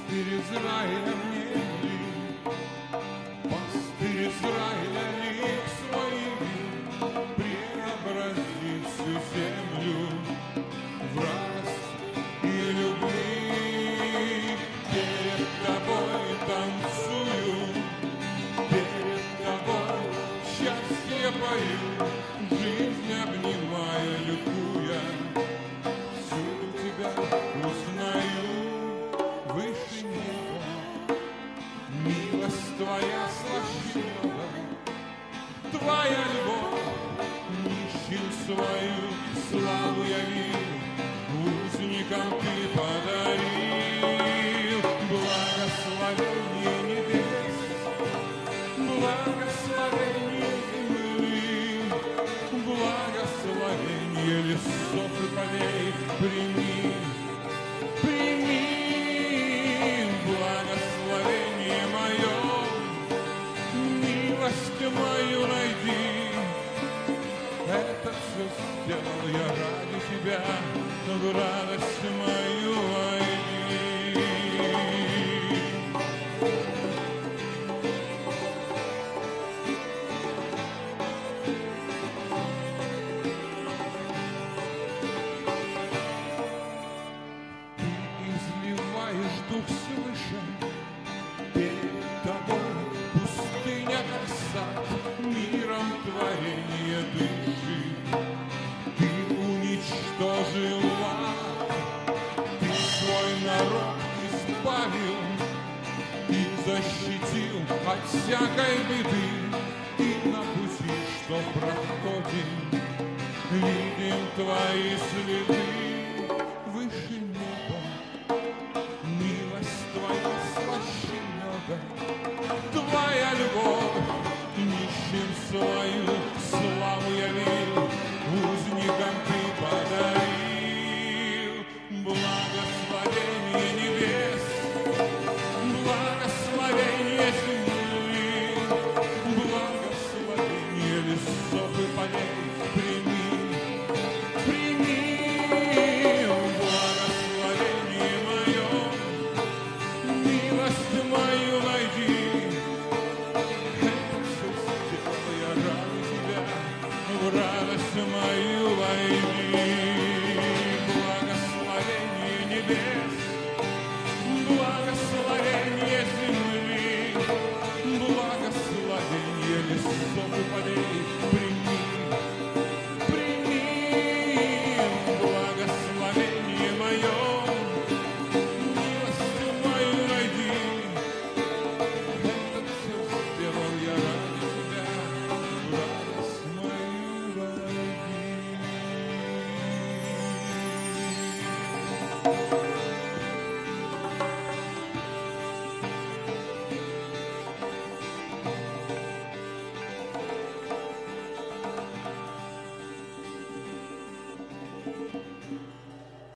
Пастырь Израиля мне, пастырь Израиля лик свой, преобрази всю землю в радость и любви. Перед тобой танцую, перед тобой счастье пою, жизнь обнимая, ликуя, всюду тебя узнаю. Выше неба, милость твоя слаще меда, твоя любовь нищим свою славу явил, узникам ты подарил. Благословение небес, благословение земли, благословение лесов и полей прими, прими. Благословение мое, милость мою найди. Это все сделал я ради тебя, в радость мою войди. Ты изливаешь дух свыше, перед тобой пустыня как сад, миром творения дыши. Ты уничтожил ад, ты свой народ избавил и защитил от всякой беды. И на пути, что проходим, видим твои следы. Выше неба, милость твоя слаще меда, твоя любовь нищим свою славу явил, узникам ты подарил. Благословение небес, благословение земли, благословение лесов и полей прими, прими. Благословение мое, милость мою найди. Это все сделал я ради тебя, в радость мою войди. Благословение небес, благословение земли, благословение лесов и полей